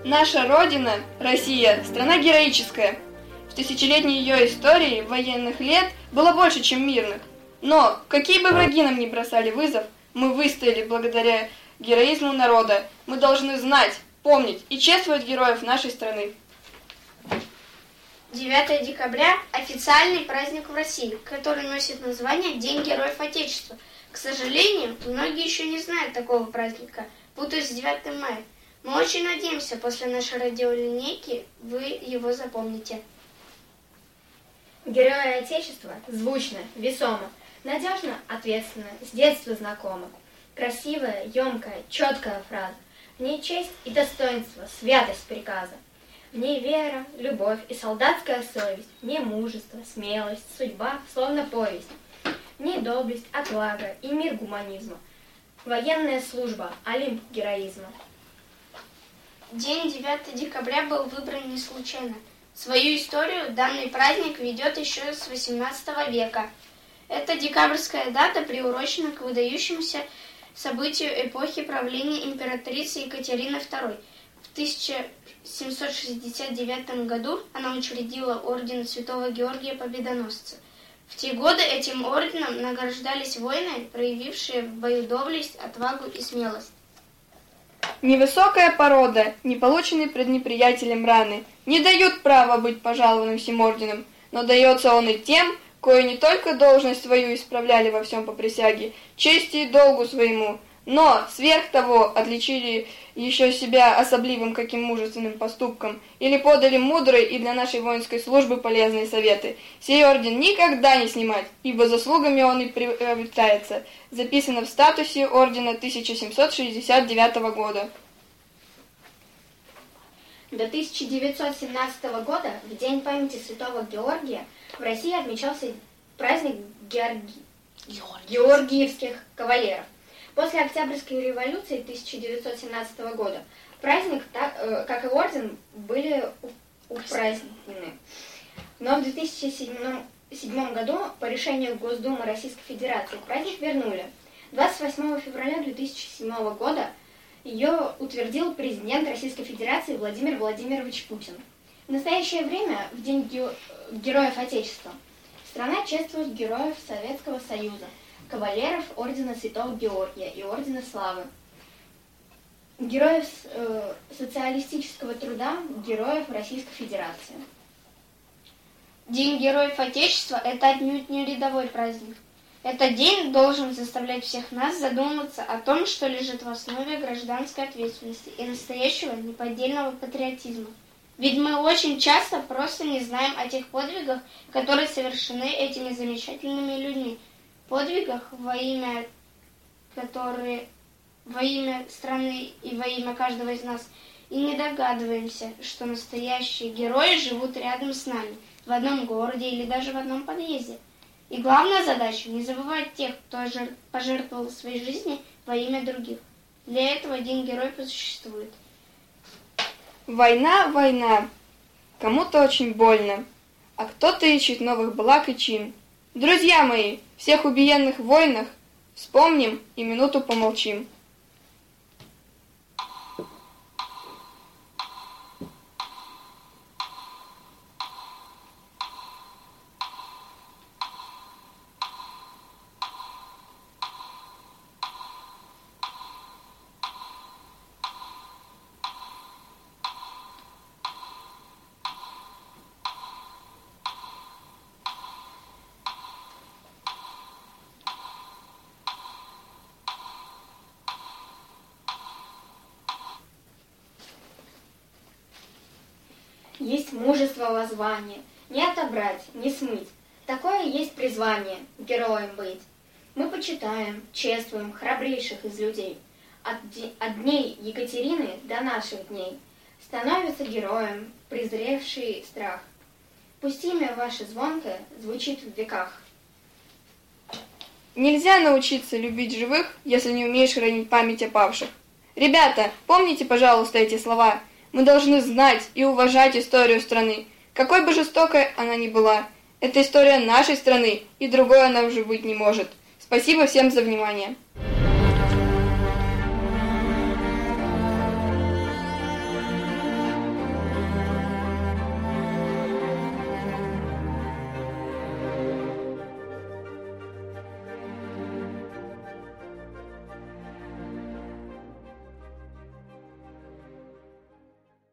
Наша Родина, Россия, страна героическая. В тысячелетней ее истории военных лет было больше, чем мирных. Но, какие бы враги нам ни бросали вызов, мы выстояли благодаря героизму народа. Мы должны знать, помнить и чествовать героев нашей страны. 9 декабря – официальный праздник в России, который носит название День Героев Отечества. К сожалению, многие еще не знают такого праздника, путают с 9 мая. Мы очень надеемся, после нашей радиолинейки вы его запомните. Герои Отечества звучно, весомо, надежно, ответственно, с детства знакомо. Красивая, емкая, четкая фраза. В ней честь и достоинство, святость приказа. В ней вера, любовь и солдатская совесть. В ней мужество, смелость, судьба, словно повесть. В ней доблесть, отвага и мир гуманизма. Военная служба, олимп героизма. День 9 декабря был выбран не случайно. Свою историю данный праздник ведет еще с XVIII века. Эта декабрьская дата приурочена к выдающемуся событию эпохи правления императрицы Екатерины II. В 1769 году она учредила орден Святого Георгия Победоносца. В те годы этим орденом награждались воины, проявившие в бою доблесть, отвагу и смелость. Невысокая порода, не полученные пред неприятелем раны, не дают права быть пожалованным сим орденом, но дается он и тем, кое не только должность свою исправляли во всем по присяге, чести и долгу своему, но сверх того отличили еще себя особливым каким мужественным поступком или подали мудрые и для нашей воинской службы полезные советы. Сей орден никогда не снимать, ибо заслугами он и приобретается. Записано в статусе ордена 1769 года. До 1917 года, в День памяти Святого Георгия, в России отмечался праздник георгиевских кавалеров. После Октябрьской революции 1917 года праздник, как и орден, были упразднены. Но в 2007 году по решению Госдумы Российской Федерации праздник вернули. 28 февраля 2007 года ее утвердил президент Российской Федерации Владимир Владимирович Путин. В настоящее время, в День Героев Отечества, страна чествует героев Советского Союза, кавалеров ордена Святого Георгия и ордена Славы, героев социалистического труда, героев Российской Федерации. День Героев Отечества – это отнюдь не рядовой праздник. Этот день должен заставлять всех нас задуматься о том, что лежит в основе гражданской ответственности и настоящего неподдельного патриотизма. Ведь мы очень часто просто не знаем о тех подвигах, которые совершены этими замечательными людьми, подвигах, во имя страны и во имя каждого из нас, и не догадываемся, что настоящие герои живут рядом с нами, в одном городе или даже в одном подъезде. И главная задача – не забывать тех, кто пожертвовал своей жизнью во имя других. Для этого День Героев существует. Война, война. Кому-то очень больно, а кто-то ищет новых благ и чин. Друзья мои, всех убиенных в войнах вспомним и минуту помолчим. Есть мужество воззвание, не отобрать, не смыть. Такое есть призвание героем быть. Мы почитаем, чествуем храбрейших из людей. От дней Екатерины до наших дней становится героем презревший страх. Пусть имя ваше звонкое звучит в веках. Нельзя научиться любить живых, если не умеешь хранить память о павших. Ребята, помните, пожалуйста, эти слова. Мы должны знать и уважать историю страны, какой бы жестокой она ни была. Это история нашей страны, и другой она уже быть не может. Спасибо всем за внимание.